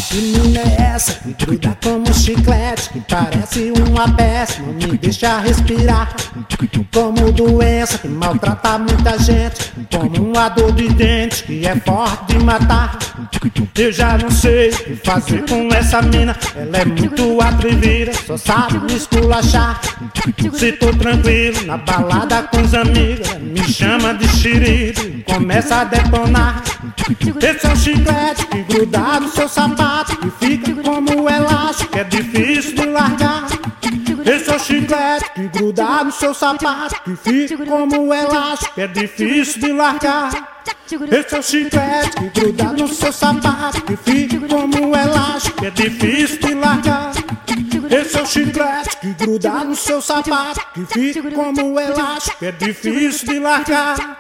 Que mina é essa que gruda como chiclete, que parece uma peste, não me deixa respirar? Como doença que maltrata muita gente, como uma dor de dente que é forte de matar. Eu já não sei o que fazer com essa mina, ela é muito atrevida, só sabe me esculachar. Se tô tranquilo na balada com os amigos, ela me chama de xerife e começa a detonar. Esse é um chiclete que gruda no seu sapato, que fica como elástico, é difícil de largar. Esse é o chiclete que gruda no seu sapato, que fica como elástico, é difícil de largar. Esse é o chiclete que gruda no seu sapato, que fica como elástico, é difícil de largar. Esse é o chiclete que gruda no seu sapato, que fica como elástico, é difícil de largar.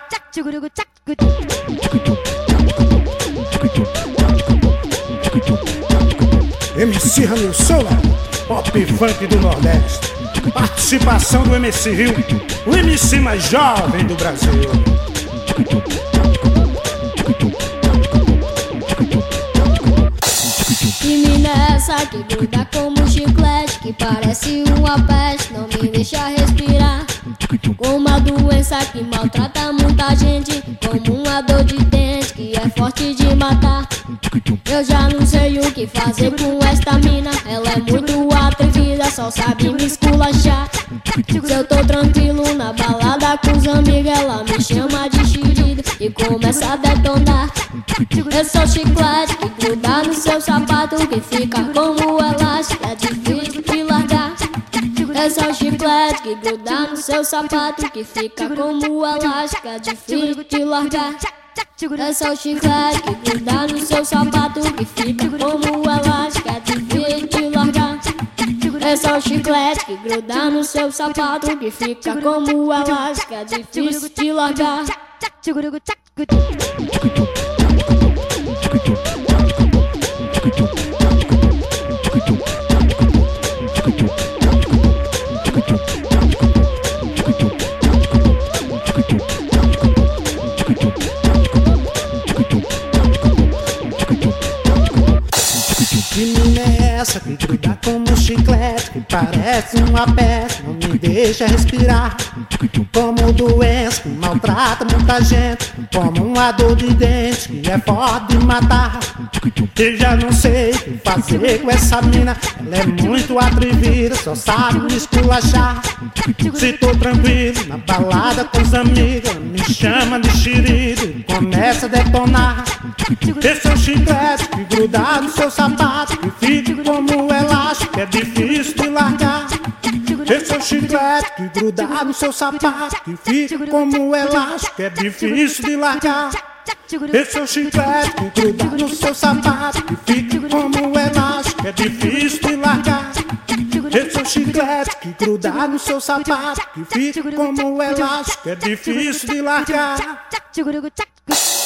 MC Ramilson, pop funk do Nordeste. Participação do MC Rio, o MC mais jovem do Brasil. Que mina é essa que gruda como chiclete, que parece uma peste, não me deixa respirar? Com uma doença que maltrata muita gente, como uma dor de dente que é forte de matar. Eu já não sei o que fazer com esta mina, ela é muito atrevida, só sabe me esculachar. Se eu tô tranquilo na balada com os amigos, ela me chama de xerife e começa a detonar. Esse é o chiclete que gruda no seu sapato, que fica como elástico, é difícil de largar. Esse é o chiclete que gruda no seu sapato, que fica como elástico, é difícil de largar. Esse é o chiclete que gruda no seu sapato, que fica como elástico, é difícil de largar. Esse é o chiclete que gruda no seu sapato, que fica como elástico, é difícil de largar. Que mina é essa que gruda como chiclete, que parece uma peste, não me deixa respirar? Como doença que maltrata muita gente, como uma dor de dente que é forte de matar. Eu já não sei o que fazer com essa mina, ela é muito atrevida, só sabe me esculachar. Se tô tranquilo na balada com os amigos, ela me chama de xerife e começa a detonar. Esse é o chiclete que gruda no seu sapato, que fica como elástico, é difícil de largar. Esse é o chiclete que gruda no seu sapato, que fica como elástico, é difícil de largar. Esse é o chiclete que gruda no seu sapato, que fica como elástico, é difícil de largar. Esse é o chiclete que gruda no seu sapato, que fica como elástico, é difícil de largar.